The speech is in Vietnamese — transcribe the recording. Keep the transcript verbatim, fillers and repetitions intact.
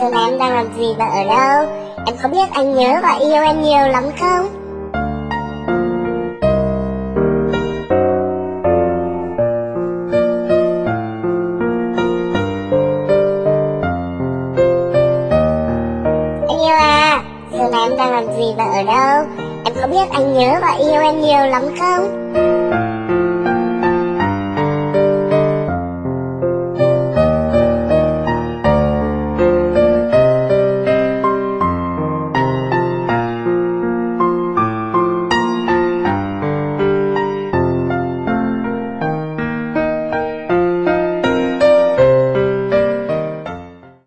giờ này em đang làm gì và ở đâu? Em có biết anh nhớ và yêu em nhiều lắm không? Anh yêu à, giờ này em đang làm gì và ở đâu? Em có biết anh nhớ và yêu em nhiều lắm không?